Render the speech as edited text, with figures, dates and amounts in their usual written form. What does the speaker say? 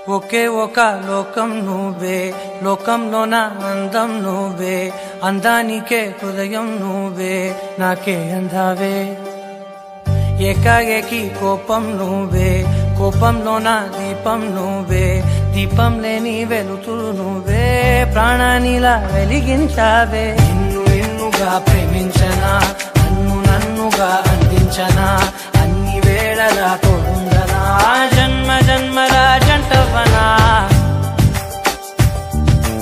ఒకే ఒక లోకం నువ్వే, లోకంలో నా అందం నువ్వే, అందానికే హృదయం నువ్వే, నాకే అందావే. ఏకాఏకి కోపం నువ్వే, కోపంలో నా దీపం నువ్వే, దీపం లేని వెలుతురు నువ్వే, ప్రాణానిలా వెలిగించావే. నిన్నుగా ప్రేమించనా, నన్నుగా అందించనా, అన్ని వేళలా